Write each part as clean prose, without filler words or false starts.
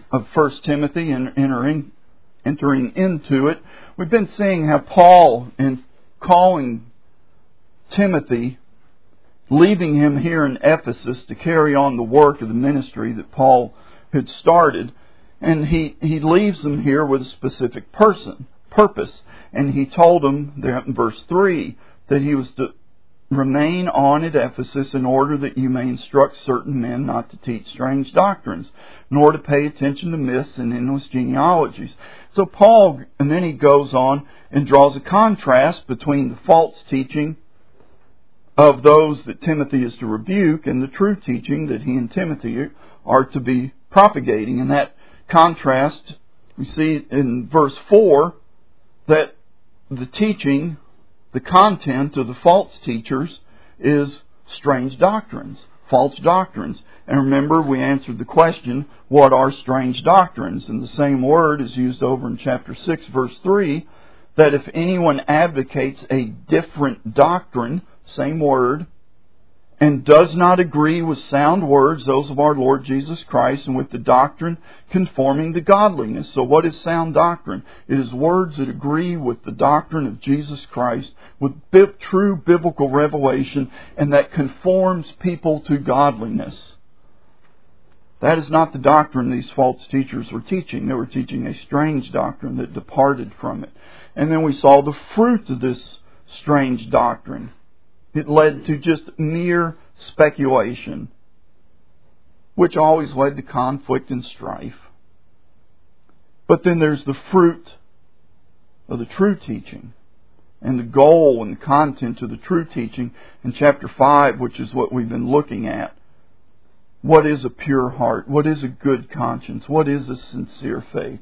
of 1 Timothy and entering into it, we've been seeing how Paul, in calling Timothy, leaving him here in Ephesus to carry on the work of the ministry that Paul had started, and he leaves them here with a specific purpose. And he told them there in verse 3 that he was to remain on at Ephesus in order that you may instruct certain men not to teach strange doctrines, nor to pay attention to myths and endless genealogies. So Paul, and then he goes on and draws a contrast between the false teaching of those that Timothy is to rebuke and the true teaching that he and Timothy are to be propagating. And that contrast, we see in verse 4 that the teaching, the content of the false teachers is strange doctrines, false doctrines. And remember, we answered the question, what are strange doctrines? And the same word is used over in chapter 6, verse 3, that if anyone advocates a different doctrine, same word, and does not agree with sound words, those of our Lord Jesus Christ, and with the doctrine conforming to godliness. So what is sound doctrine? It is words that agree with the doctrine of Jesus Christ, with true biblical revelation, and that conforms people to godliness. That is not the doctrine these false teachers were teaching. They were teaching a strange doctrine that departed from it. And then we saw the fruit of this strange doctrine. It led to just mere speculation, which always led to conflict and strife. But then there's the fruit of the true teaching, and the goal and the content of the true teaching in chapter 5, which is what we've been looking at. What is a pure heart? What is a good conscience? What is a sincere faith?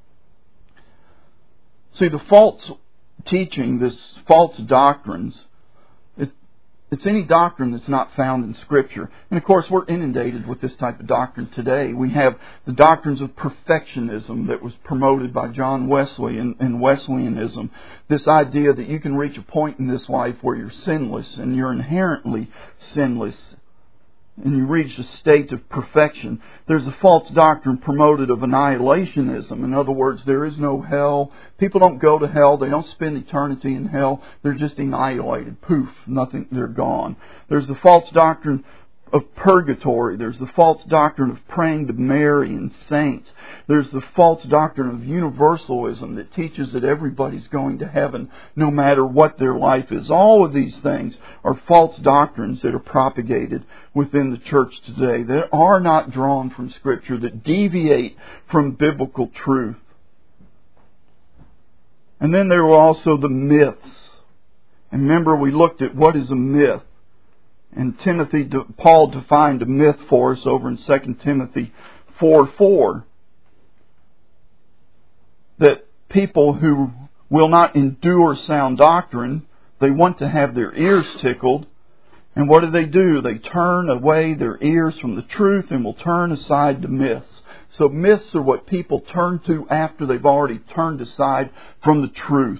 See, the false teaching, this false doctrines, it's any doctrine that's not found in Scripture. And of course, we're inundated with this type of doctrine today. We have the doctrines of perfectionism that was promoted by John Wesley and Wesleyanism. This idea that you can reach a point in this life where you're sinless and you're inherently sinless, and you reach a state of perfection. There's a false doctrine promoted of annihilationism. In other words, there is no hell. People don't go to hell. They don't spend eternity in hell. They're just annihilated. Poof, nothing, they're gone. There's the false doctrine of purgatory. There's the false doctrine of praying to Mary and saints. There's the false doctrine of universalism that teaches that everybody's going to heaven no matter what their life is. All of these things are false doctrines that are propagated within the church today that are not drawn from Scripture, that deviate from biblical truth. And then there were also the myths. And remember, we looked at what is a myth. And Paul defined a myth for us over in 2 Timothy 4:4. That people who will not endure sound doctrine, they want to have their ears tickled. And what do? They turn away their ears from the truth and will turn aside to myths. So myths are what people turn to after they've already turned aside from the truth.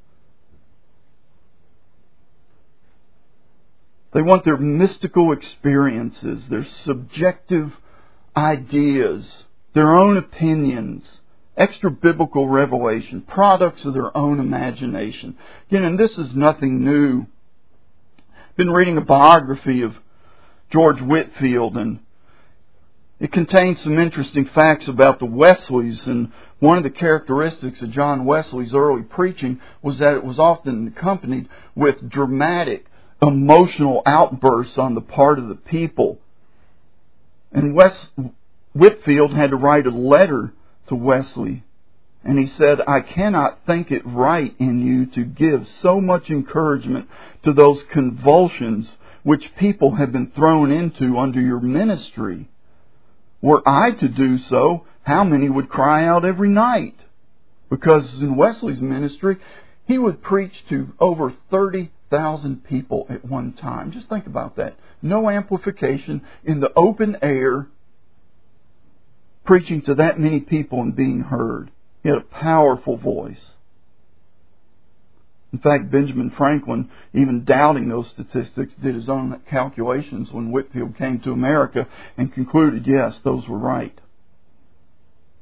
They want their mystical experiences, their subjective ideas, their own opinions, extra biblical revelation, products of their own imagination. Again, and this is nothing new. I've been reading a biography of George Whitefield, and it contains some interesting facts about the Wesleys. And one of the characteristics of John Wesley's early preaching was that it was often accompanied with dramatic, emotional outbursts on the part of the people. And Whitefield had to write a letter to Wesley. And he said, I cannot think it right in you to give so much encouragement to those convulsions which people have been thrown into under your ministry. Were I to do so, how many would cry out every night? Because in Wesley's ministry, he would preach to over 30,000 people at one time. Just think about that. No amplification, in the open air, preaching to that many people and being heard. He had a powerful voice. In fact, Benjamin Franklin, even doubting those statistics, did his own calculations when Whitefield came to America and concluded, yes, those were right.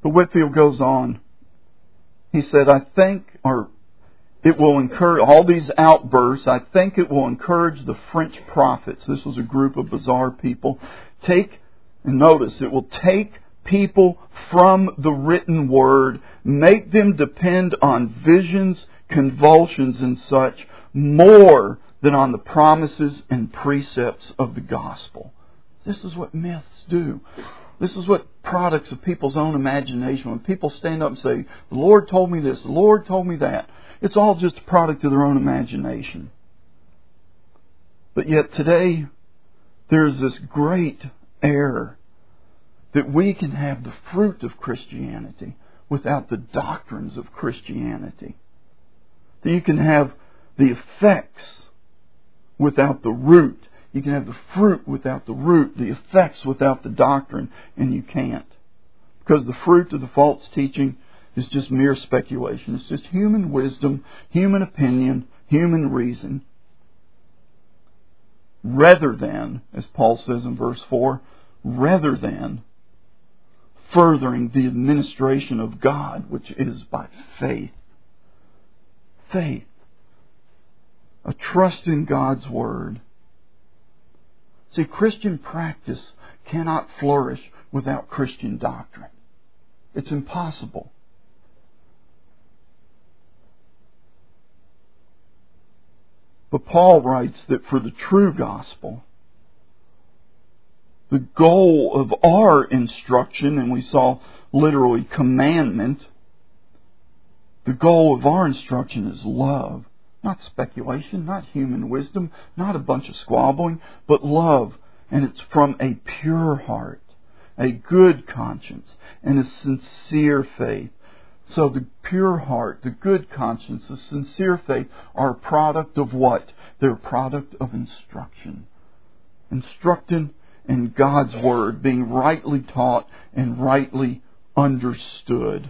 But Whitefield goes on. He said, I think, or it will encourage, all these outbursts, I think it will encourage the French prophets. This was a group of bizarre people. And notice, it will take people from the written word, make them depend on visions, convulsions, and such, more than on the promises and precepts of the gospel. This is what myths do. This is what products of people's own imagination. When people stand up and say, the Lord told me this, the Lord told me that, it's all just a product of their own imagination. But yet today, there's this great error that we can have the fruit of Christianity without the doctrines of Christianity. That you can have the effects without the root. You can have the fruit without the root, the effects without the doctrine, and you can't. Because the fruit of the false teaching is just mere speculation. It's just human wisdom, human opinion, human reason. Rather than, as Paul says in verse 4, rather than furthering the administration of God, which is by faith. Faith. A trust in God's Word. See, Christian practice cannot flourish without Christian doctrine. It's impossible. But Paul writes that for the true gospel, the goal of our instruction, and we saw literally commandment, the goal of our instruction is love. Not speculation, not human wisdom, not a bunch of squabbling, but love. And it's from a pure heart, a good conscience, and a sincere faith. So the pure heart, the good conscience, the sincere faith are a product of what? They're a product of instruction. Instructed in God's Word, being rightly taught and rightly understood.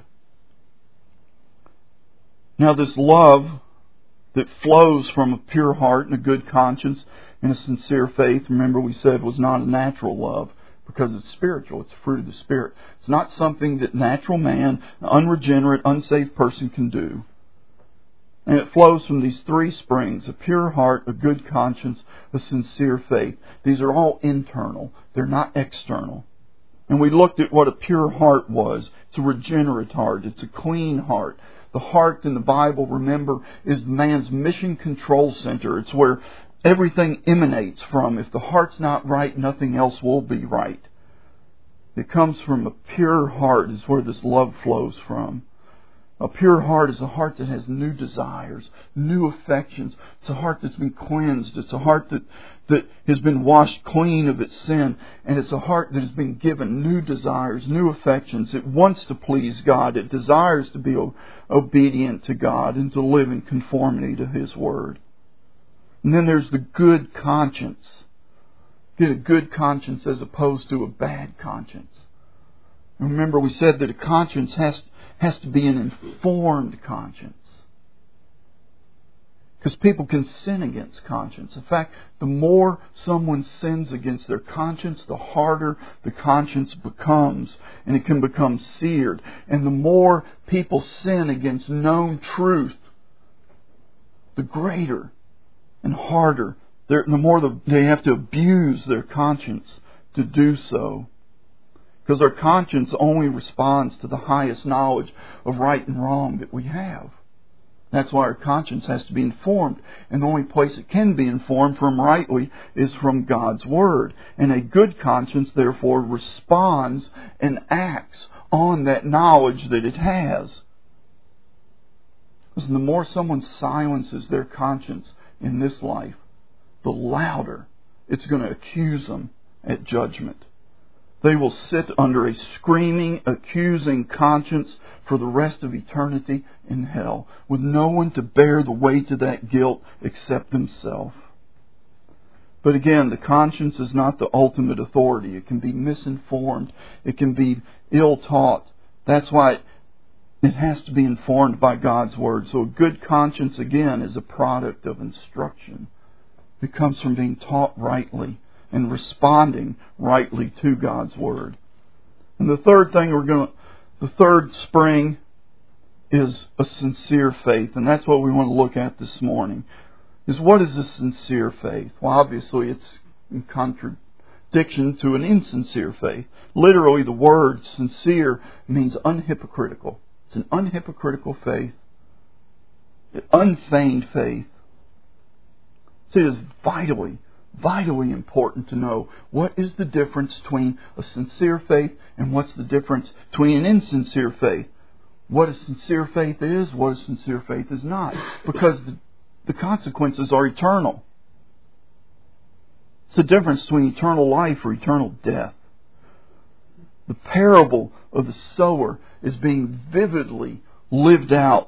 Now this love that flows from a pure heart and a good conscience and a sincere faith, remember we said was not a natural love because it's spiritual. It's a fruit of the Spirit. It's not something that natural man, an unregenerate, unsaved person can do. And it flows from these three springs: a pure heart, a good conscience, a sincere faith. These are all internal. They're not external. And we looked at what a pure heart was. It's a regenerate heart. It's a clean heart. The heart in the Bible, remember, is man's mission control center. It's where everything emanates from. If the heart's not right, nothing else will be right. It comes from a pure heart is where this love flows from. A pure heart is a heart that has new desires, new affections. It's a heart that's been cleansed. It's a heart that has been washed clean of its sin. And it's a heart that has been given new desires, new affections. It wants to please God. It desires to be obedient to God and to live in conformity to His Word. And then there's the good conscience. Get a good conscience as opposed to a bad conscience. And remember, we said that a conscience has to be an informed conscience. Because people can sin against conscience. In fact, the more someone sins against their conscience, the harder the conscience becomes. And it can become seared. And the more people sin against known truth, the greater and harder, the more they have to abuse their conscience to do so. Because our conscience only responds to the highest knowledge of right and wrong that we have. That's why our conscience has to be informed. And the only place it can be informed from rightly is from God's Word. And a good conscience, therefore, responds and acts on that knowledge that it has. Listen, the more someone silences their conscience in this life, the louder it's going to accuse them at judgment. They will sit under a screaming, accusing conscience for the rest of eternity in hell, with no one to bear the weight of that guilt except themselves. But again, the conscience is not the ultimate authority. It can be misinformed. It can be ill-taught. That's why it has to be informed by God's Word. So a good conscience, again, is a product of instruction. It comes from being taught rightly and responding rightly to God's Word. And the third thing The third spring is a sincere faith, and that's what we want to look at this morning. Is what is a sincere faith? Well, obviously it's in contradiction to an insincere faith. Literally, the word sincere means unhypocritical. It's an unhypocritical faith, an unfeigned faith. So it is vitally important to know what is the difference between a sincere faith and what's the difference between an insincere faith. What a sincere faith is, what a sincere faith is not. Because the consequences are eternal. It's the difference between eternal life or eternal death. The parable of the sower is being vividly lived out.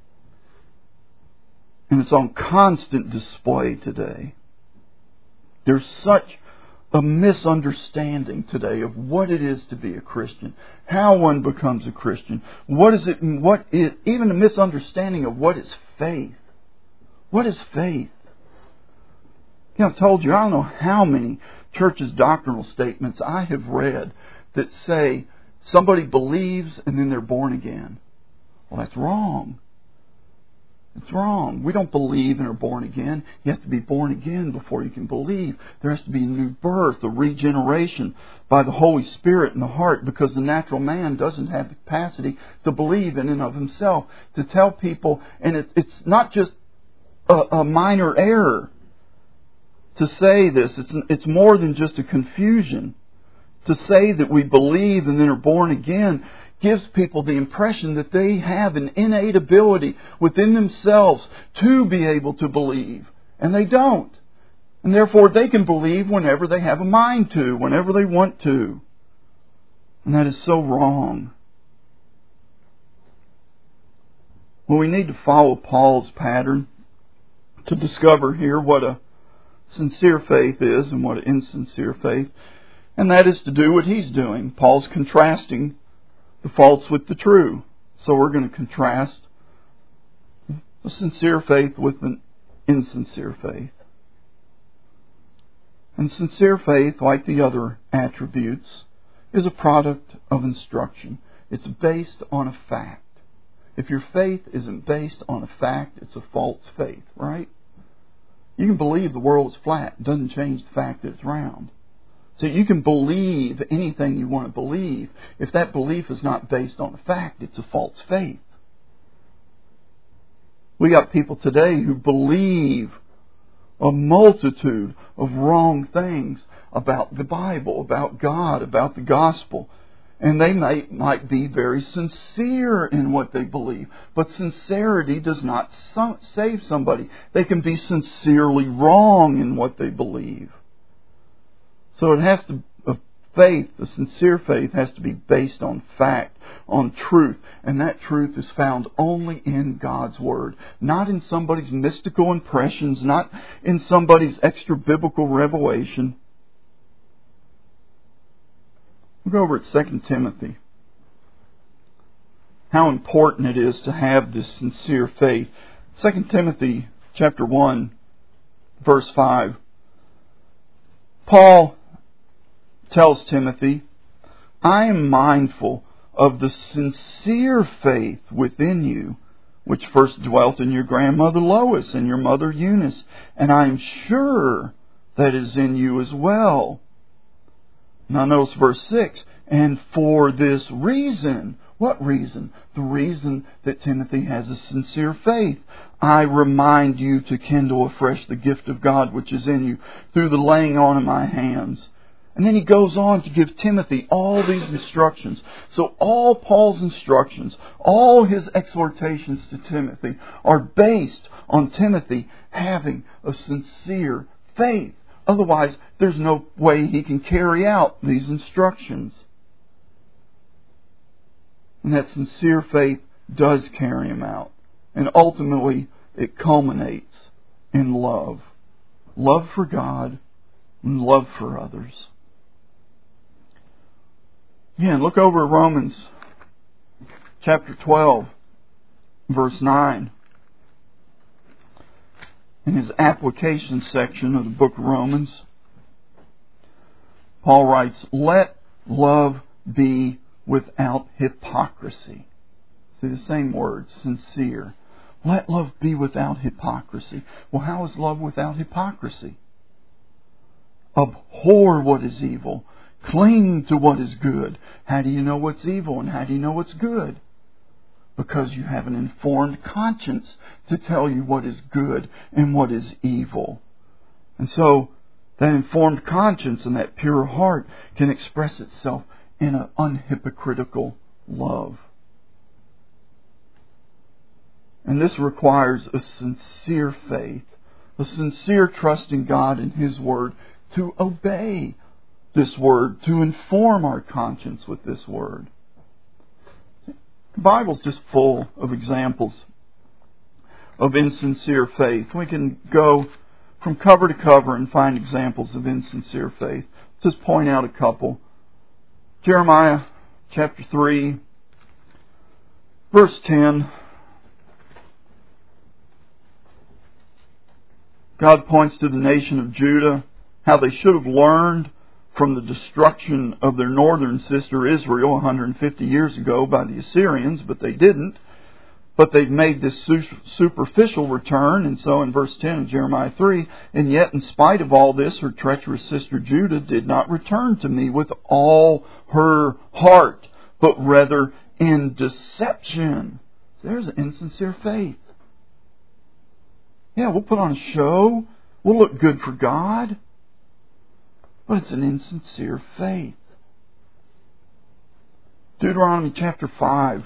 And it's on constant display today. There's such a misunderstanding today of what it is to be a Christian, how one becomes a Christian, even a misunderstanding of what is faith. What is faith? I've told you, I don't know how many churches' doctrinal statements I have read that say somebody believes and then they're born again. Well, that's wrong. It's wrong. We don't believe and are born again. You have to be born again before you can believe. There has to be a new birth, a regeneration by the Holy Spirit in the heart, because the natural man doesn't have the capacity to believe in and of himself. To tell people, and it's not just a minor error to say this. It's more than just a confusion. To say that we believe and then are born again gives people the impression that they have an innate ability within themselves to be able to believe. And they don't. And therefore they can believe whenever they have a mind to, whenever they want to. And that is so wrong. Well, we need to follow Paul's pattern to discover here what a sincere faith is and what an insincere faith. And that is to do what he's doing. Paul's contrasting the false with the true. So we're going to contrast a sincere faith with an insincere faith. And sincere faith, like the other attributes, is a product of instruction. It's based on a fact. If your faith isn't based on a fact, it's a false faith, right? You can believe the world is flat. It doesn't change the fact that it's round. So you can believe anything you want to believe. If that belief is not based on a fact, it's a false faith. We got people today who believe a multitude of wrong things about the Bible, about God, about the gospel. And they might be very sincere in what they believe. But sincerity does not save somebody. They can be sincerely wrong in what they believe. So it has to, a sincere faith has to be based on fact, on truth. And that truth is found only in God's Word. Not in somebody's mystical impressions, not in somebody's extra biblical revelation. We'll go over at 2 Timothy. How important it is to have this sincere faith. 2 Timothy chapter 1, verse 5. Paul tells Timothy, I am mindful of the sincere faith within you, which first dwelt in your grandmother Lois and your mother Eunice, and I am sure that is in you as well. Now notice verse 6, and for this reason. What reason? The reason that Timothy has a sincere faith. I remind you to kindle afresh the gift of God which is in you through the laying on of my hands. And then he goes on to give Timothy all these instructions. So all Paul's instructions, all his exhortations to Timothy are based on Timothy having a sincere faith. Otherwise, there's no way he can carry out these instructions. And that sincere faith does carry him out. And ultimately, it culminates in love. Love for God and love for others. Again, look over at Romans chapter 12, verse 9. In his application section of the book of Romans, Paul writes, let love be without hypocrisy. See the same word, sincere. Let love be without hypocrisy. Well, how is love without hypocrisy? Abhor what is evil. Cling to what is good. How do you know what's evil and how do you know what's good? Because you have an informed conscience to tell you what is good and what is evil. And so, that informed conscience and that pure heart can express itself in an unhypocritical love. And this requires a sincere faith, a sincere trust in God and His Word, to obey this Word, to inform our conscience with this Word. The Bible's just full of examples of insincere faith. We can go from cover to cover and find examples of insincere faith. Just point out a couple. Jeremiah chapter 3, verse 10. God points to the nation of Judah, how they should have learned from the destruction of their northern sister Israel 150 years ago by the Assyrians, but they didn't. But they've made this superficial return, and so in verse 10 of Jeremiah 3, and yet in spite of all this, her treacherous sister Judah did not return to me with all her heart, but rather in deception. There's insincere faith. Yeah, we'll put on a show. We'll look good for God. But it's an insincere faith. Deuteronomy chapter 5.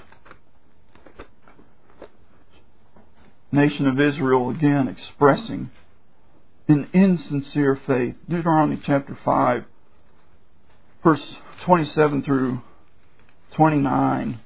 Nation of Israel again expressing an insincere faith. Deuteronomy chapter 5, verse 27 through 29.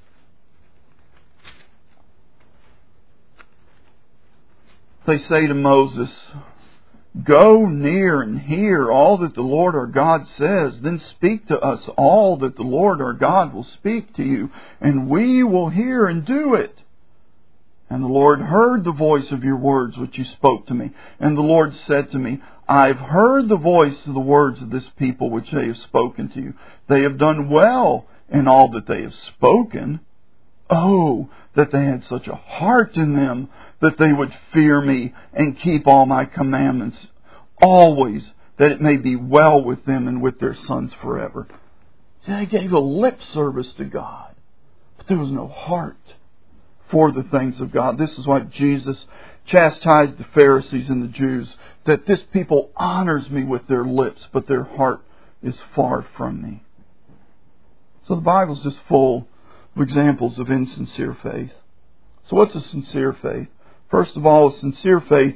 They say to Moses, "Go near and hear all that the Lord our God says. Then speak to us all that the Lord our God will speak to you, and we will hear and do it." And the Lord heard the voice of your words which you spoke to me. And the Lord said to me, "I've heard the voice of the words of this people which they have spoken to you. They have done well in all that they have spoken. Oh, that they had such a heart in them, that they would fear me and keep all my commandments always, that it may be well with them and with their sons forever." See, they gave a lip service to God, but there was no heart for the things of God. This is why Jesus chastised the Pharisees and the Jews, that this people honors me with their lips, but their heart is far from me. So the Bible's just full of examples of insincere faith. So what's a sincere faith? First of all, a sincere faith,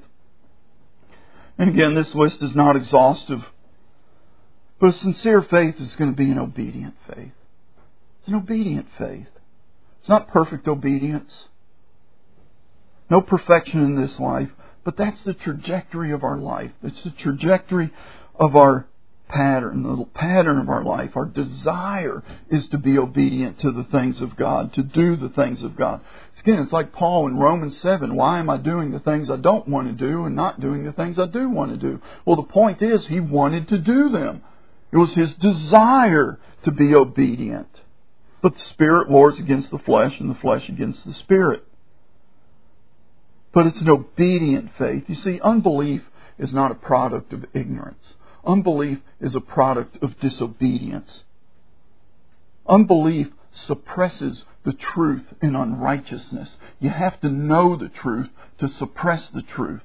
and again, this list is not exhaustive, but a sincere faith is going to be an obedient faith. It's an obedient faith. It's not perfect obedience. No perfection in this life, but that's the trajectory of our life. It's the trajectory of our pattern, the pattern of our life. Our desire is to be obedient to the things of God, to do the things of God. Again, it's like Paul in Romans 7. Why am I doing the things I don't want to do and not doing the things I do want to do? Well, the point is, he wanted to do them. It was his desire to be obedient. But the Spirit wars against the flesh and the flesh against the Spirit. But it's an obedient faith. You see, unbelief is not a product of ignorance. Unbelief is a product of disobedience. Unbelief suppresses the truth in unrighteousness. You have to know the truth to suppress the truth.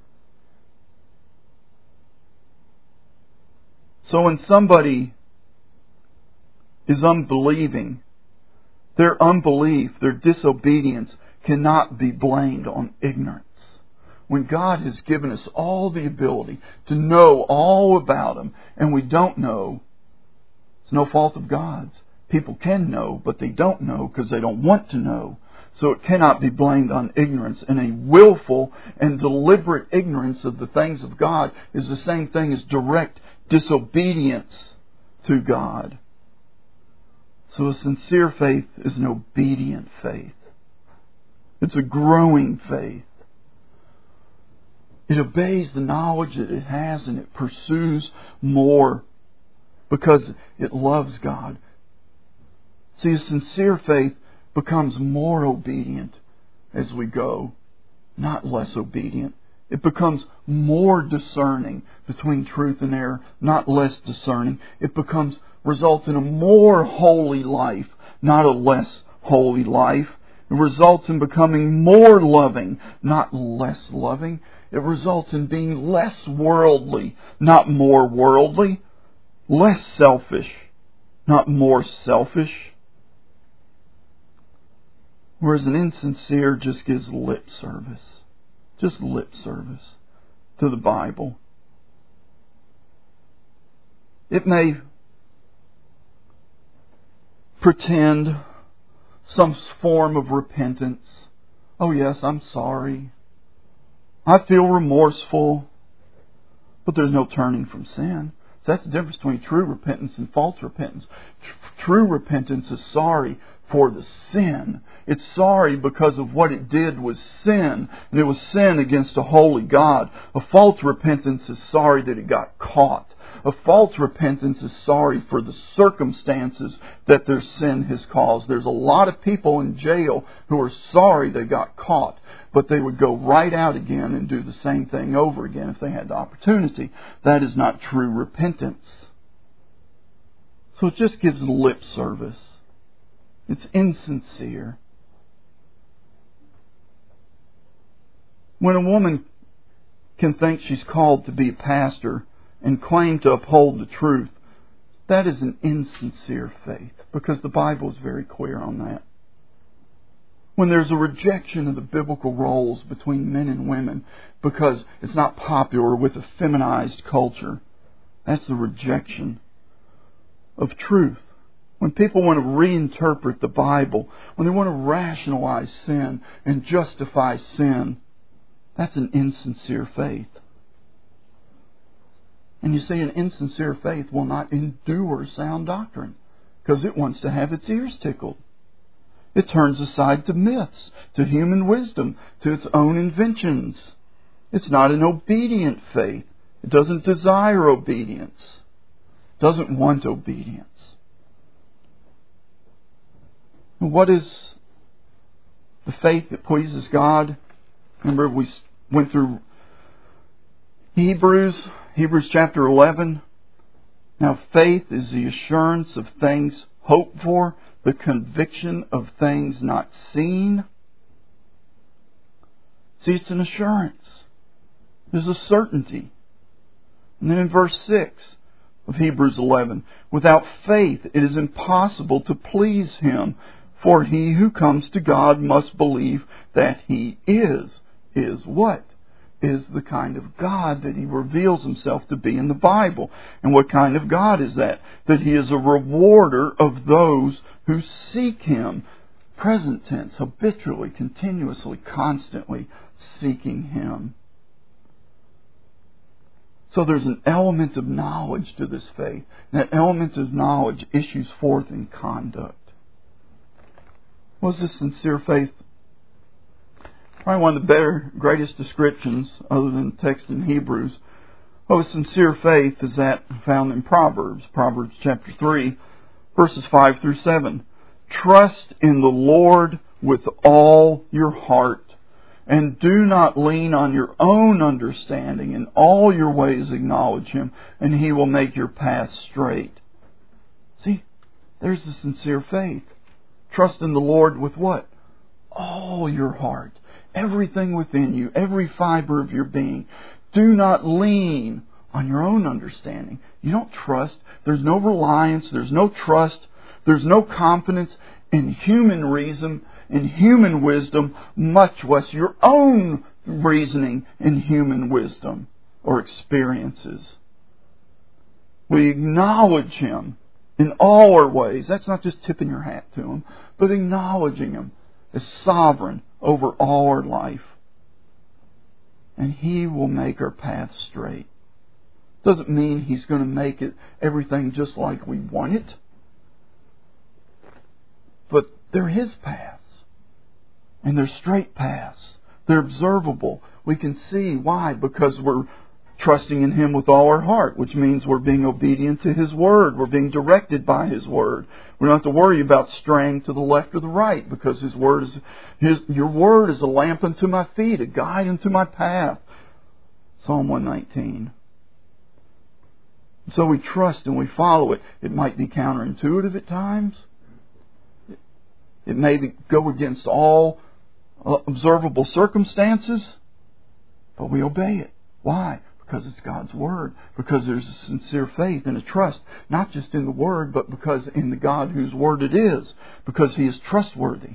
So when somebody is unbelieving, their unbelief, their disobedience cannot be blamed on ignorance. When God has given us all the ability to know all about Him and we don't know, it's no fault of God's. People can know, but they don't know because they don't want to know. So it cannot be blamed on ignorance. And a willful and deliberate ignorance of the things of God is the same thing as direct disobedience to God. So a sincere faith is an obedient faith. It's a growing faith. It obeys the knowledge that it has and it pursues more because it loves God. See, a sincere faith becomes more obedient as we go, not less obedient. It becomes more discerning between truth and error, not less discerning. It results in a more holy life, not a less holy life. It results in becoming more loving, not less loving. It results in being less worldly, not more worldly. Less selfish, not more selfish. Whereas an insincere just gives lip service. Just lip service to the Bible. It may pretend some form of repentance. Oh yes, I'm sorry. I feel remorseful. But there's no turning from sin. So that's the difference between true repentance and false repentance. True repentance is sorry for the sin. It's sorry because of what it did was sin. And it was sin against a holy God. A false repentance is sorry that it got caught. A false repentance is sorry for the circumstances that their sin has caused. There's a lot of people in jail who are sorry they got caught, but they would go right out again and do the same thing over again if they had the opportunity. That is not true repentance. So it just gives lip service. It's insincere. When a woman can think she's called to be a pastor and claim to uphold the truth, that is an insincere faith, because the Bible is very clear on that. When there's a rejection of the biblical roles between men and women because it's not popular with a feminized culture, that's the rejection of truth. When people want to reinterpret the Bible, when they want to rationalize sin and justify sin, that's an insincere faith. And you see, an insincere faith will not endure sound doctrine because it wants to have its ears tickled. It turns aside to myths, to human wisdom, to its own inventions. It's not an obedient faith. It doesn't desire obedience. It doesn't want obedience. And what is the faith that pleases God? Remember, we went through Hebrews chapter 11. Now, faith is the assurance of things hoped for, the conviction of things not seen. See, it's an assurance. There's a certainty. And then in verse 6 of Hebrews 11, without faith it is impossible to please Him, for he who comes to God must believe that He is what? Is the kind of God that He reveals Himself to be in the Bible. And what kind of God is that? That He is a rewarder of those who seek Him. Present tense, habitually, continuously, constantly seeking Him. So there's an element of knowledge to this faith. And that element of knowledge issues forth in conduct. What is this sincere faith? Probably one of the greatest descriptions, other than the text in Hebrews, of a sincere faith is that found in Proverbs. Proverbs chapter 3, verses 5 through 7. Trust in the Lord with all your heart, and do not lean on your own understanding. In all your ways acknowledge Him, and He will make your path straight. See, there's the sincere faith. Trust in the Lord with what? All your heart. Everything within you, every fiber of your being. Do not lean on your own understanding. You don't trust. There's no reliance. There's no trust. There's no confidence in human reason, in human wisdom, much less your own reasoning in human wisdom or experiences. We acknowledge Him in all our ways. That's not just tipping your hat to Him, but acknowledging Him as sovereign over all our life. And He will make our path straight. Doesn't mean He's going to make it everything just like we want it. But they're His paths. And they're straight paths. They're observable. We can see why. Because we're trusting in Him with all our heart, which means we're being obedient to His Word. We're being directed by His Word. We don't have to worry about straying to the left or the right, because His Word your Word is a lamp unto my feet, a guide unto my path. Psalm 119. So we trust and we follow it. It might be counterintuitive at times. It may go against all observable circumstances, but we obey it. Why? Because it's God's Word. Because there's a sincere faith and a trust, not just in the Word, but because in the God whose Word it is. Because He is trustworthy.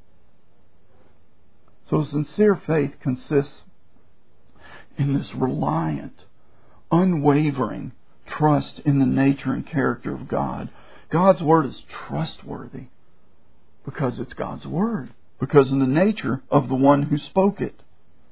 So sincere faith consists in this reliant, unwavering trust in the nature and character of God. God's Word is trustworthy because it's God's Word. Because of the nature of the one who spoke it.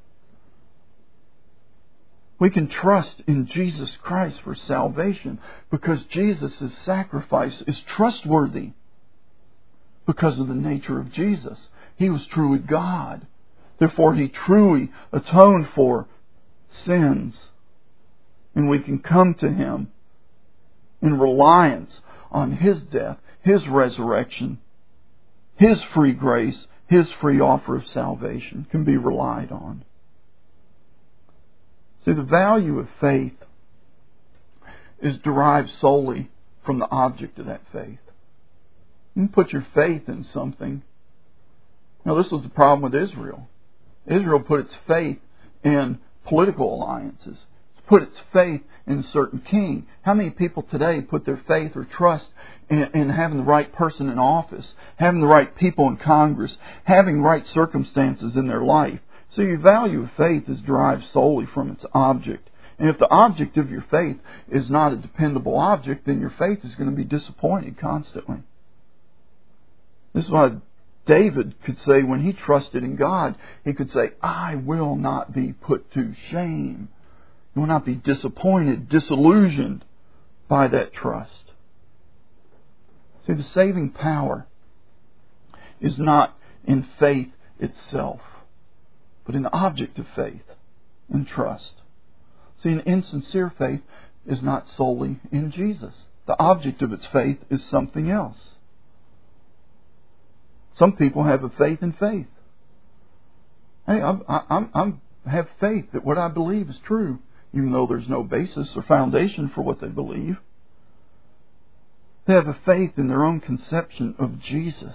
We can trust in Jesus Christ for salvation because Jesus' sacrifice is trustworthy because of the nature of Jesus. He was truly God. Therefore, He truly atoned for sins. And we can come to Him in reliance on His death, His resurrection, His free grace, His free offer of salvation can be relied on. See, the value of faith is derived solely from the object of that faith. You can put your faith in something. Now, this was the problem with Israel. Israel put its faith in political alliances. Put its faith in a certain king. How many people today put their faith or trust in having the right person in office, having the right people in Congress, having right circumstances in their life? So your value of faith is derived solely from its object. And if the object of your faith is not a dependable object, then your faith is going to be disappointed constantly. This is why David could say when he trusted in God, he could say, I will not be put to shame. You will not be disappointed, disillusioned by that trust. See, the saving power is not in faith itself, but in the object of faith and trust. See, an insincere faith is not solely in Jesus. The object of its faith is something else. Some people have a faith in faith. Hey, I have faith that what I believe is true, even though there's no basis or foundation for what they believe. They have a faith in their own conception of Jesus.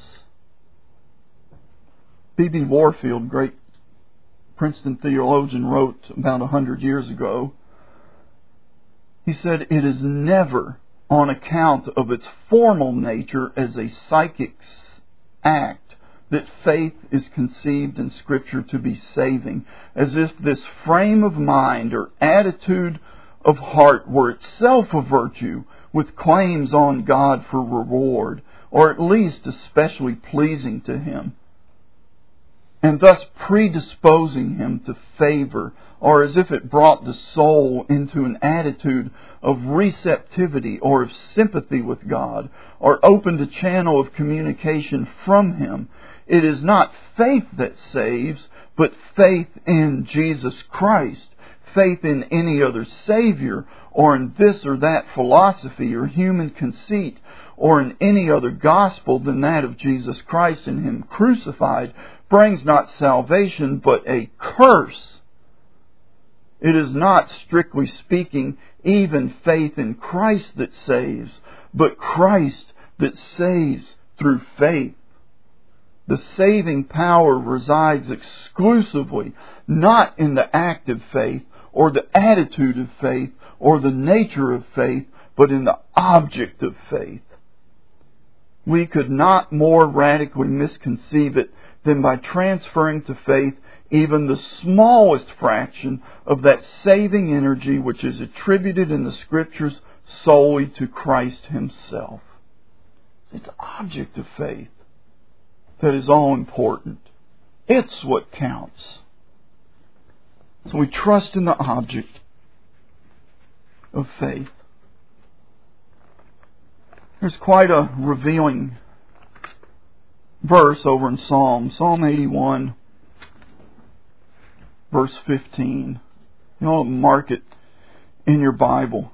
B.B. Warfield, great Princeton theologian, wrote about 100 years ago. He said, it is never on account of its formal nature as a psychic's act that faith is conceived in Scripture to be saving, as if this frame of mind or attitude of heart were itself a virtue with claims on God for reward, or at least especially pleasing to Him, and thus predisposing Him to favor, or as if it brought the soul into an attitude of receptivity or of sympathy with God, or opened a channel of communication from Him. It is not faith that saves, but faith in Jesus Christ, faith in any other Savior, or in this or that philosophy or human conceit, or in any other gospel than that of Jesus Christ and Him crucified, brings not salvation, but a curse. It is not, strictly speaking, even faith in Christ that saves, but Christ that saves through faith. The saving power resides exclusively not in the act of faith, or the attitude of faith, or the nature of faith, but in the object of faith. We could not more radically misconceive it than by transferring to faith even the smallest fraction of that saving energy which is attributed in the Scriptures solely to Christ Himself. It's the object of faith that is all important. It's what counts. So we trust in the object of faith. There's quite a revealing verse over in Psalm 81, verse 15. You know, mark it in your Bible.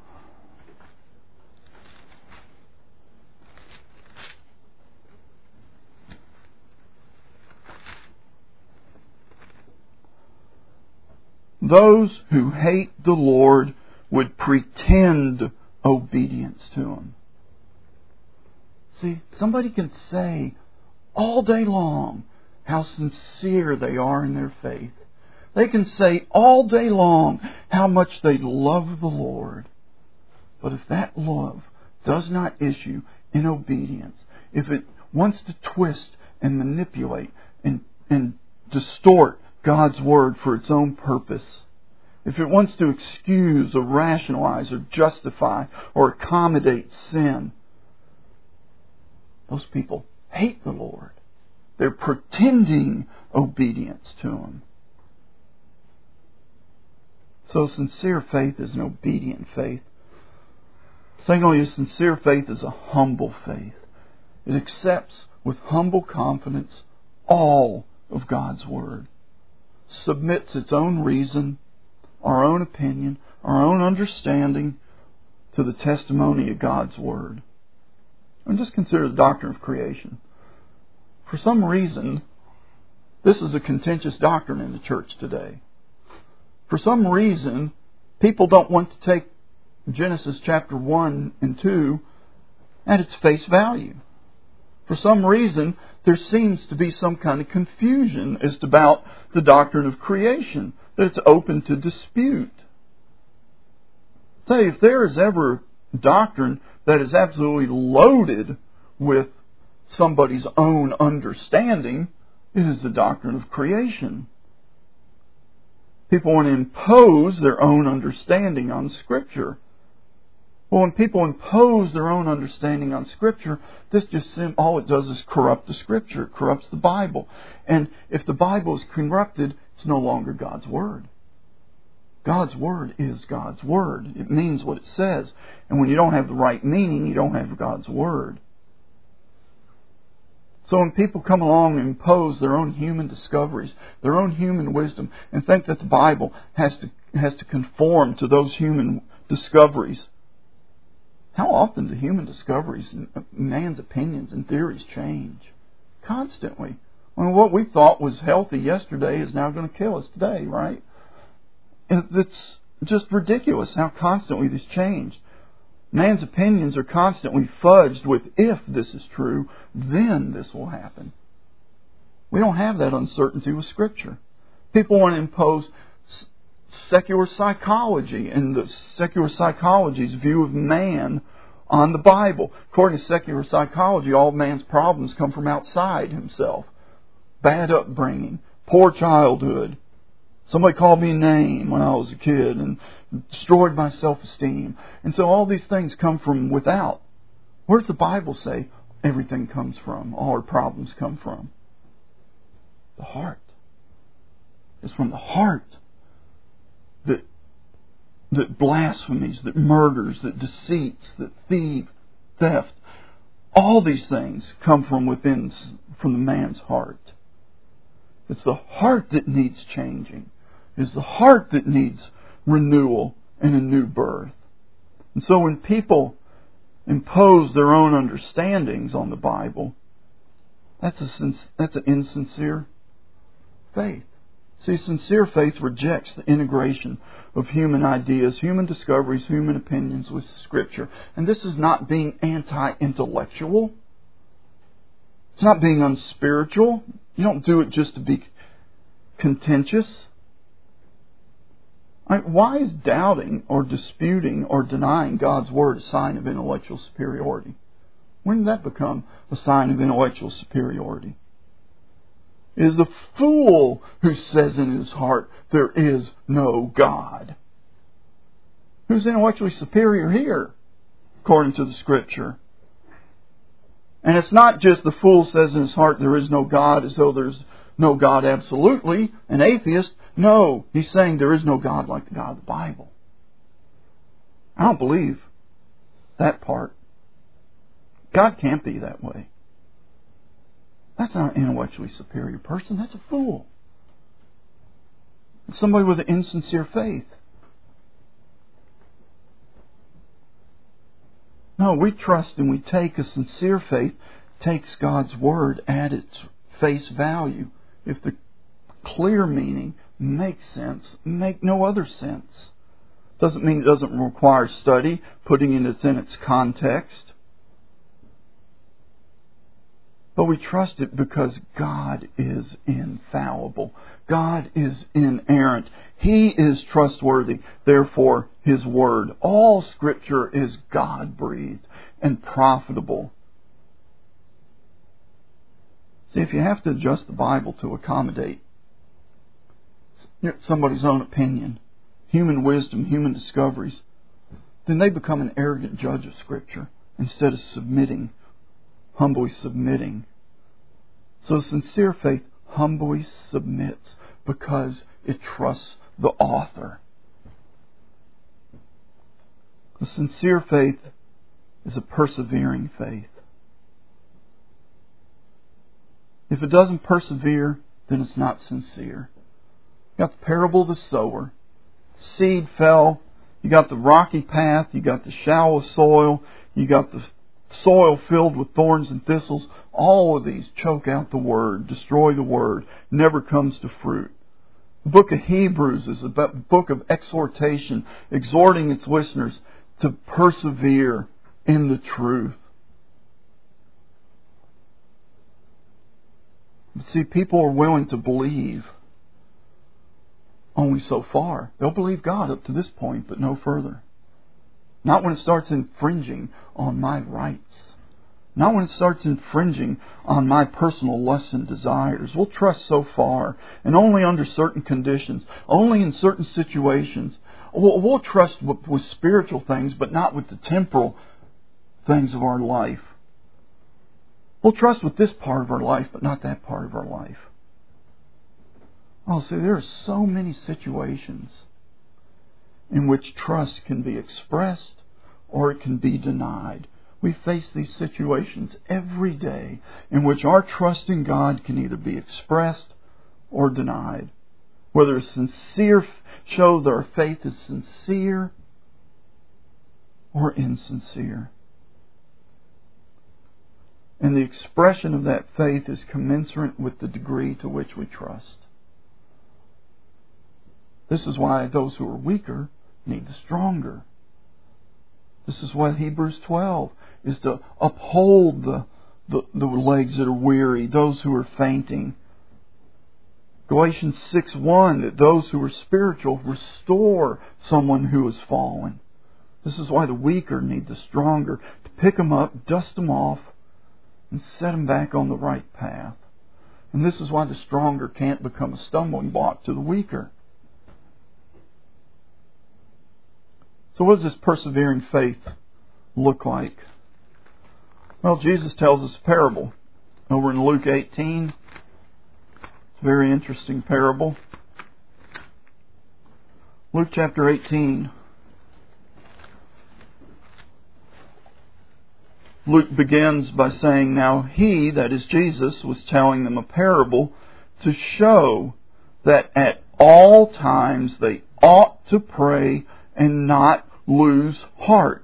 Those who hate the Lord would pretend obedience to Him. See, somebody can say all day long how sincere they are in their faith. They can say all day long how much they love the Lord. But if that love does not issue in obedience, if it wants to twist and manipulate and distort God's Word for its own purpose, if it wants to excuse or rationalize or justify or accommodate sin, those people hate the Lord. They're pretending obedience to Him. So sincere faith is an obedient faith. Secondly, sincere faith is a humble faith. It accepts with humble confidence all of God's Word. Submits its own reason, our own opinion, our own understanding to the testimony of God's Word. And just consider the doctrine of creation. For some reason, this is a contentious doctrine in the church today. For some reason, people don't want to take Genesis chapter 1 and 2 at its face value. For some reason, there seems to be some kind of confusion as to about the doctrine of creation, that it's open to dispute. Say, if there is ever a doctrine that is absolutely loaded with somebody's own understanding, it is the doctrine of creation. People want to impose their own understanding on Scripture. Well, when people impose their own understanding on Scripture, this just all it does is corrupt the Scripture. It corrupts the Bible. And if the Bible is corrupted, it's no longer God's Word. God's Word is God's Word. It means what it says. And when you don't have the right meaning, you don't have God's Word. So when people come along and impose their own human discoveries, their own human wisdom, and think that the Bible has to conform to those human discoveries, how often do human discoveries and man's opinions and theories change? Constantly. I mean, what we thought was healthy yesterday is now going to kill us today, right? And it's just ridiculous how constantly this changed. Man's opinions are constantly fudged with, if this is true, then this will happen. We don't have that uncertainty with Scripture. People want to impose secular psychology and the secular psychology's view of man on the Bible. According to secular psychology, all man's problems come from outside himself. Bad upbringing, poor childhood. Somebody called me a name when I was a kid and destroyed my self-esteem. And so all these things come from without. Where does the Bible say everything comes from? All our problems come from? The heart. It's from the heart that blasphemies, that murders, that deceits, that theft. All these things come from within, from the man's heart. It's the heart that needs changing. It's the heart that needs renewal and a new birth. And so when people impose their own understandings on the Bible, that's an insincere faith. See, sincere faith rejects the integration of human ideas, human discoveries, human opinions with Scripture. And this is not being anti-intellectual. It's not being unspiritual. You don't do it just to be contentious. Why is doubting or disputing or denying God's Word a sign of intellectual superiority? When did that become a sign of intellectual superiority? It is the fool who says in his heart, there is no God. Who's intellectually superior here, according to the Scripture? And it's not just the fool says in his heart, there is no God, as though there's no God absolutely, an atheist. No, he's saying there is no God like the God of the Bible. I don't believe that part. God can't be that way. That's not an intellectually superior person. That's a fool. It's somebody with an insincere faith. No, we trust and we take a sincere faith, takes God's Word at its face value. If the clear meaning makes sense, make no other sense. Doesn't mean it doesn't require study, putting it in its context. But we trust it because God is infallible. God is inerrant. He is trustworthy. Therefore, His Word, all Scripture is God-breathed and profitable. See, if you have to adjust the Bible to accommodate somebody's own opinion, human wisdom, human discoveries, then they become an arrogant judge of Scripture instead of submitting, humbly submitting. So sincere faith humbly submits because it trusts the author. A sincere faith is a persevering faith. If it doesn't persevere, then it's not sincere. You got the parable of the sower. Seed fell. You got the rocky path. You got the shallow soil. You got the soil filled with thorns and thistles. All of these choke out the Word, destroy the Word, never comes to fruit. The book of Hebrews is a book of exhortation, exhorting its listeners to persevere in the truth. But see, people are willing to believe only so far. They'll believe God up to this point, but no further. Not when it starts infringing on my rights. Not when it starts infringing on my personal lusts and desires. We'll trust so far, and only under certain conditions, only in certain situations. We'll trust with spiritual things, but not with the temporal things of our life. We'll trust with this part of our life, but not that part of our life. Oh, see, there are so many situations in which trust can be expressed or it can be denied. We face these situations every day in which our trust in God can either be expressed or denied. Whether sincere, show that our faith is sincere or insincere. And the expression of that faith is commensurate with the degree to which we trust. This is why those who are weaker need the stronger. This is why Hebrews 12 is to uphold the legs that are weary, those who are fainting. Galatians 6:1, that those who are spiritual restore someone who has fallen. This is why the weaker need the stronger, to pick them up, dust them off, and set them back on the right path. And this is why the stronger can't become a stumbling block to the weaker. So what does this persevering faith look like? Well, Jesus tells us a parable over in Luke 18. It's a very interesting parable. Luke chapter 18. Luke begins by saying, now he, that is Jesus, was telling them a parable to show that at all times they ought to pray and not lose heart.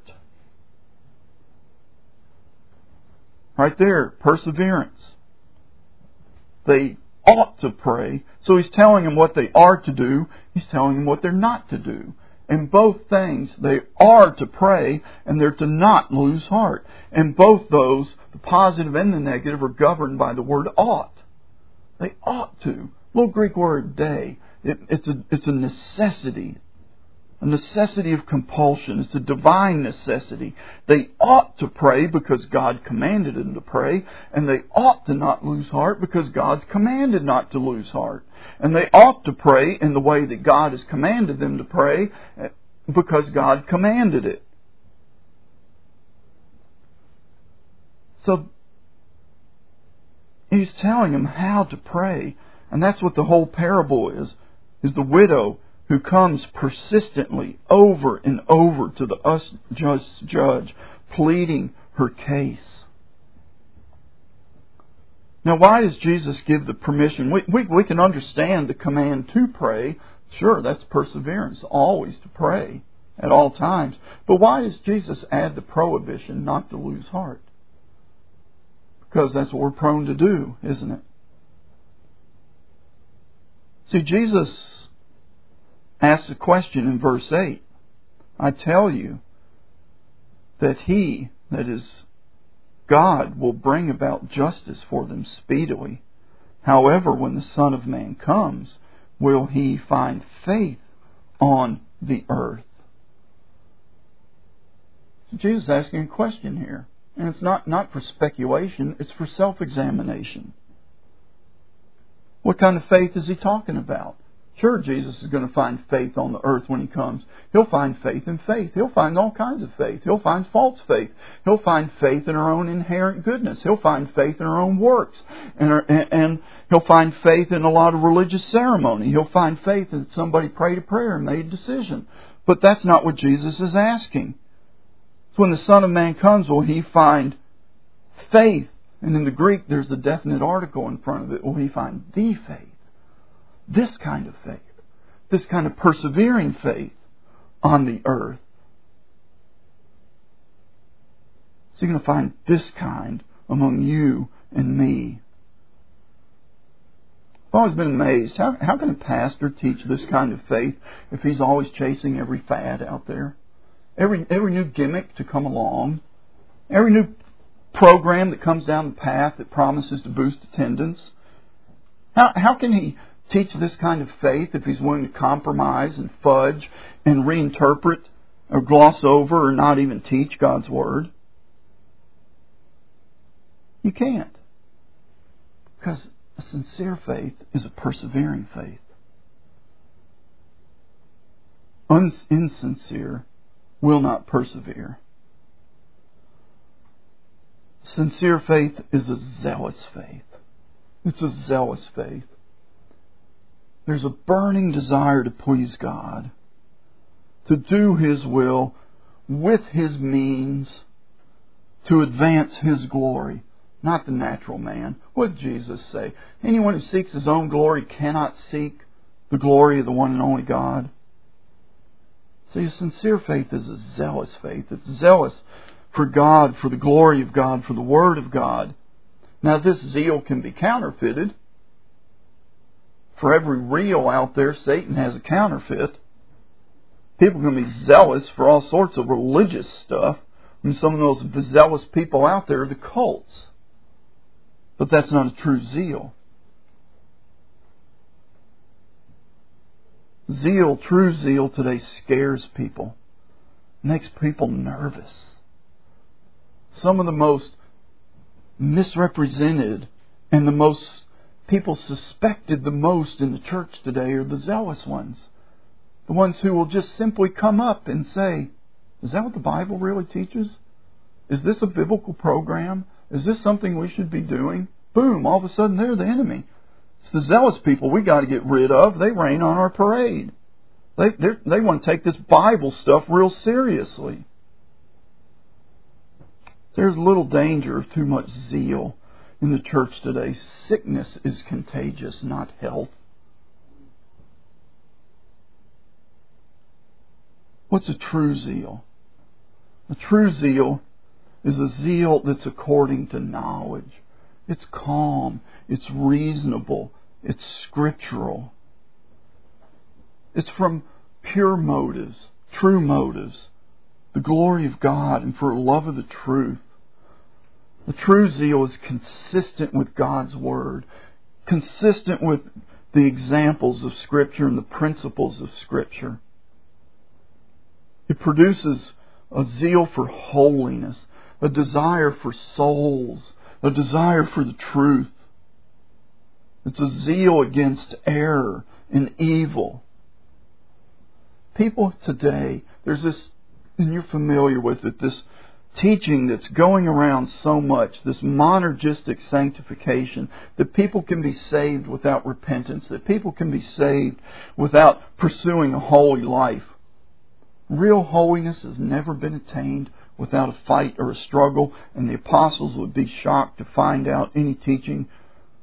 Right there, perseverance. They ought to pray. So he's telling them what they are to do. He's telling them what they're not to do. In both things, they are to pray and they're to not lose heart. And both those, the positive and the negative, are governed by the word ought. They ought to. Little Greek word day. It's a necessity. A necessity of compulsion. It's a divine necessity. They ought to pray because God commanded them to pray. And they ought to not lose heart because God's commanded not to lose heart. And they ought to pray in the way that God has commanded them to pray because God commanded it. So he's telling them how to pray. And that's what the whole parable is the widow who comes persistently over and over to the unjust judge, pleading her case. Now, why does Jesus give the permission? We can understand the command to pray. Sure, that's perseverance, always to pray. at all times. But why does Jesus add the prohibition not to lose heart? Because that's what we're prone to do, isn't it? See, Jesus asks a question in verse 8. I tell you that He, that is God, will bring about justice for them speedily. However, when the Son of Man comes, will He find faith on the earth? So Jesus is asking a question here. And it's not for speculation, it's for self-examination. What kind of faith is He talking about? Sure, Jesus is going to find faith on the earth when He comes. He'll find faith in faith. He'll find all kinds of faith. He'll find false faith. He'll find faith in our own inherent goodness. He'll find faith in our own works. And He'll find faith in a lot of religious ceremony. He'll find faith that somebody prayed a prayer and made a decision. But that's not what Jesus is asking. So when the Son of Man comes, will He find faith? And in the Greek, there's a definite article in front of it. Will He find the faith? This kind of faith. This kind of persevering faith on the earth. So you're going to find this kind among you and me. I've always been amazed. How can a pastor teach this kind of faith if he's always chasing every fad out there? Every new gimmick to come along. Every new program that comes down the path that promises to boost attendance. How can he teach this kind of faith if he's willing to compromise and fudge and reinterpret or gloss over or not even teach God's Word? You can't. Because a sincere faith is a persevering faith. Insincere will not persevere. Sincere faith is a zealous faith. It's a zealous faith. There's a burning desire to please God, to do His will with His means, to advance His glory, not the natural man. What did Jesus say? Anyone who seeks his own glory cannot seek the glory of the one and only God. See, a sincere faith is a zealous faith. It's zealous for God, for the glory of God, for the Word of God. Now, this zeal can be counterfeited. For every real out there, Satan has a counterfeit. People can be zealous for all sorts of religious stuff. And some of those zealous people out there are the cults. But that's not a true zeal. Zeal, true zeal today scares people. Makes people nervous. Some of the most misrepresented and the most people suspected the most in the church today are the zealous ones. The ones who will just simply come up and say, is that what the Bible really teaches? Is this a biblical program? Is this something we should be doing? Boom, all of a sudden they're the enemy. It's the zealous people we got to get rid of. They rain on our parade. They want to take this Bible stuff real seriously. There's little danger of too much zeal in the church today. Sickness is contagious, not health. What's a true zeal? A true zeal is a zeal that's according to knowledge. It's calm. It's reasonable. It's scriptural. It's from pure motives, true motives, the glory of God and for love of the truth. The true zeal is consistent with God's Word, consistent with the examples of Scripture and the principles of Scripture. It produces a zeal for holiness, a desire for souls, a desire for the truth. It's a zeal against error and evil. People today, there's this, and you're familiar with it, this teaching that's going around so much, this monergistic sanctification, that people can be saved without repentance, that people can be saved without pursuing a holy life. Real holiness has never been attained without a fight or a struggle, and the apostles would be shocked to find out any teaching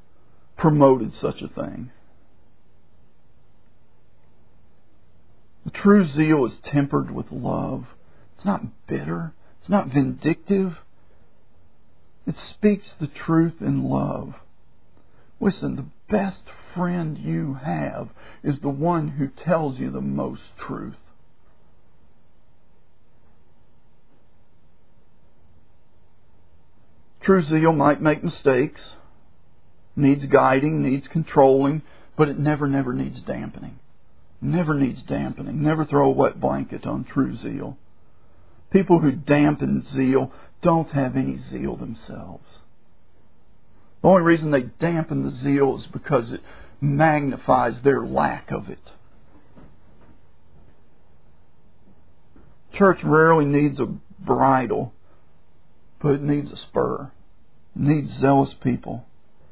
promoted such a thing. The True zeal is tempered with love. It's not bitter. It's not vindictive. It speaks the truth in love. Listen, the best friend you have is the one who tells you the most truth. True zeal might make mistakes, needs guiding, needs controlling, but it never needs dampening. Never needs dampening. Never throw a wet blanket on true zeal. People who dampen zeal don't have any zeal themselves. The only reason they dampen the zeal is because it magnifies their lack of it. Church rarely needs a bridle, but it needs a spur. It needs zealous people.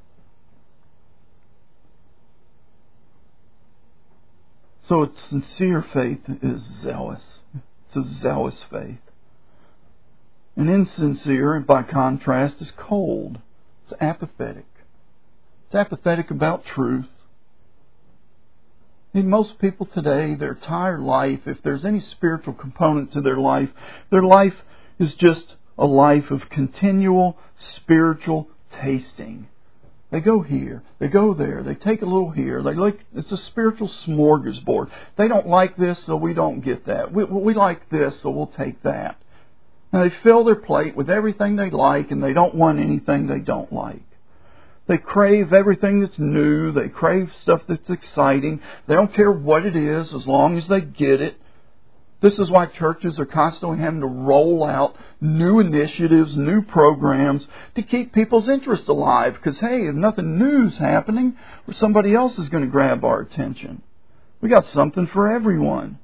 So a sincere faith is zealous. It's a zealous faith. And insincere, by contrast, is cold. It's apathetic. It's apathetic about truth. I mean, most people today, their entire life, if there's any spiritual component to their life is just a life of continual spiritual tasting. They go here, they go there, they take a little here. It's a spiritual smorgasbord. They don't like this, so we don't get that. We like this, so we'll take that. Now they fill their plate with everything they like, and they don't want anything they don't like. They crave everything that's new. They crave stuff that's exciting. They don't care what it is as long as they get it. This is why churches are constantly having to roll out new initiatives, new programs to keep people's interest alive. Because, hey, if nothing new's happening, somebody else is going to grab our attention. We got something for everyone.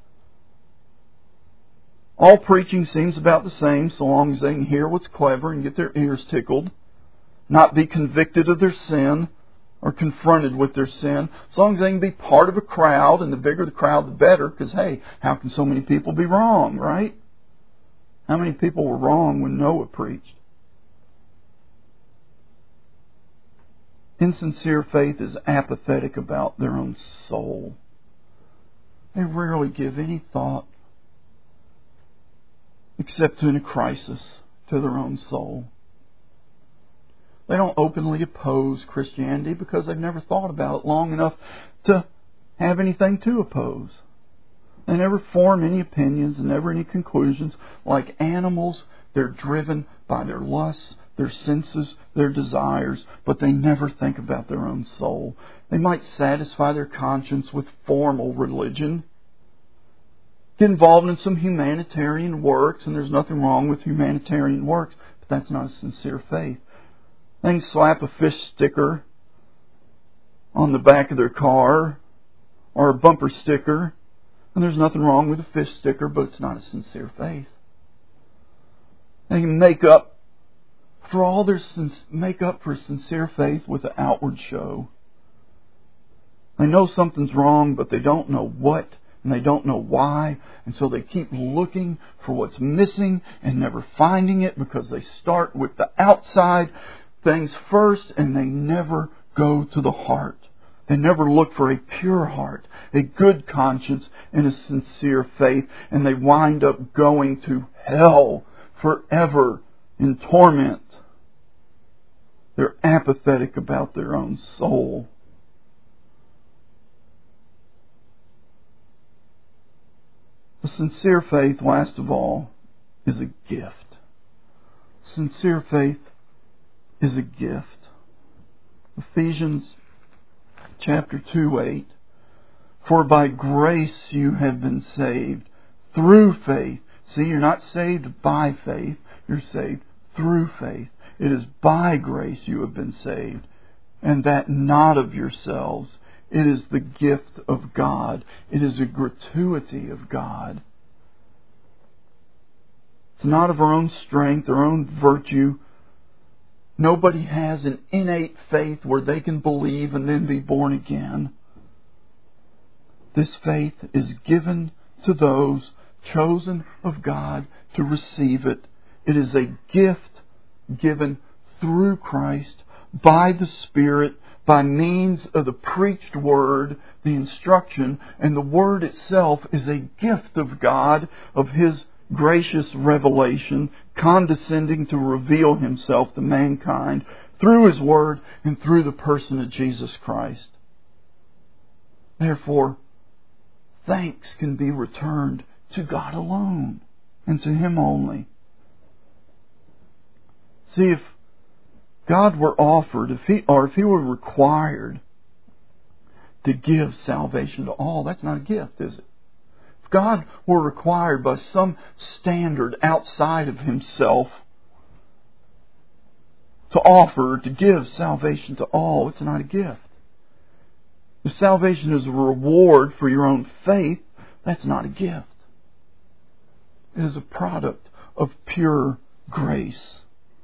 All preaching seems about the same so long as they can hear what's clever and get their ears tickled, not be convicted of their sin or confronted with their sin, as long as they can be part of a crowd, and the bigger the crowd the better, because hey, how can so many people be wrong, right? How many people were wrong when Noah preached? Insincere faith is apathetic about their own soul. They rarely give any thought, except in a crisis, to their own soul. They don't openly oppose Christianity because they've never thought about it long enough to have anything to oppose. They never form any opinions and never any conclusions. Like animals, they're driven by their lusts, their senses, their desires, but they never think about their own soul. They might satisfy their conscience with formal religion, get involved in some humanitarian works, and there's nothing wrong with humanitarian works, but that's not a sincere faith. They can slap a fish sticker on the back of their car or a bumper sticker, and there's nothing wrong with a fish sticker, but it's not a sincere faith. They can make up for sincere faith with an outward show. They know something's wrong, but they don't know what, and they don't know why, and so they keep looking for what's missing and never finding it because they start with the outside things first, and they never go to the heart. They never look for a pure heart, a good conscience, and a sincere faith, and they wind up going to hell forever in torment. They're apathetic about their own soul. A sincere faith, last of all, is a gift. Sincere faith is a gift. Ephesians chapter 2:8. For by grace you have been saved through faith. See, you're not saved by faith. You're saved through faith. It is by grace you have been saved, and that not of yourselves. It is the gift of God. It is a gratuity of God. It's not of our own strength, our own virtue. Nobody has an innate faith where they can believe and then be born again. This faith is given to those chosen of God to receive it. It is a gift given through Christ, by the Spirit, by means of the preached Word, the instruction, and the Word itself is a gift of God, of His gracious revelation, condescending to reveal Himself to mankind through His Word and through the person of Jesus Christ. Therefore, thanks can be returned to God alone and to Him only. See, if God were offered, if He were required to give salvation to all, that's not a gift, is it? If God were required by some standard outside of Himself to offer, to give salvation to all, it's not a gift. If salvation is a reward for your own faith, that's not a gift. It is a product of pure grace.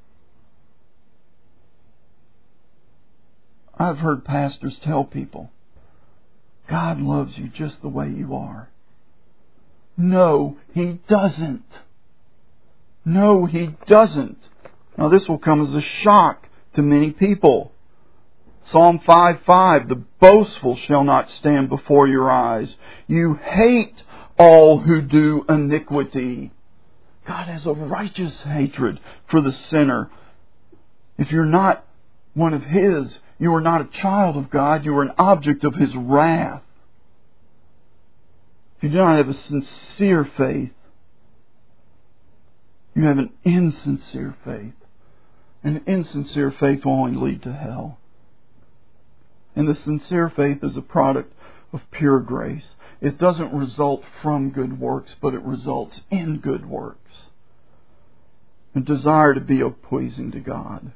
I've heard pastors tell people, God loves you just the way you are. No, He doesn't. No, He doesn't. Now this will come as a shock to many people. Psalm 5:5, the boastful shall not stand before your eyes. You hate all who do iniquity. God has a righteous hatred for the sinner. If you're not one of His, you are not a child of God. You are an object of His wrath. If you do not have a sincere faith, you have an insincere faith. And insincere faith will only lead to hell. And the sincere faith is a product of pure grace. It doesn't result from good works, but it results in good works. A desire to be pleasing to God.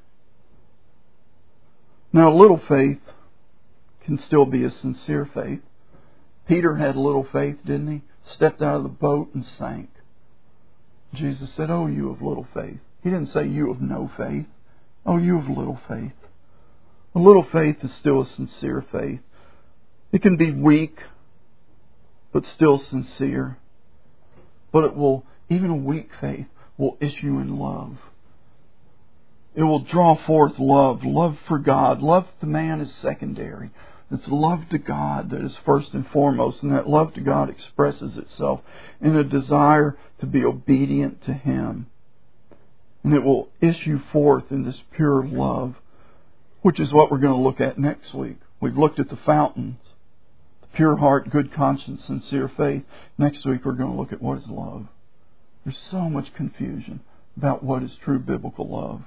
Now, little faith can still be a sincere faith. Peter had little faith, didn't he? Stepped out of the boat and sank. Jesus said, "Oh, you of little faith." He didn't say, "You of no faith." "Oh, you of little faith." A little faith is still a sincere faith. It can be weak, but still sincere. But it will, even a weak faith, will issue in love. It will draw forth love. Love for God. Love to man is secondary. It's love to God that is first and foremost. And that love to God expresses itself in a desire to be obedient to Him. And it will issue forth in this pure love, which is what we're going to look at next week. We've looked at the fountains. The pure heart, good conscience, sincere faith. Next week we're going to look at what is love. There's so much confusion about what is true biblical love.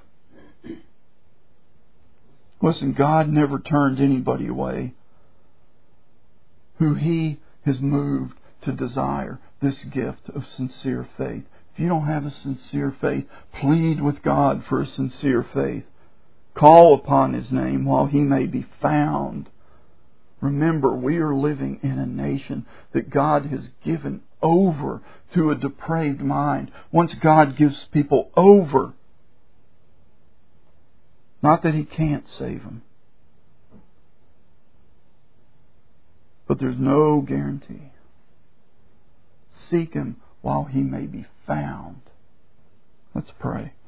Listen, God never turned anybody away who He has moved to desire this gift of sincere faith. If you don't have a sincere faith, plead with God for a sincere faith. Call upon His name while He may be found. Remember, we are living in a nation that God has given over to a depraved mind. Once God gives people over, not that He can't save them, but there's no guarantee. Seek Him while He may be found. Let's pray.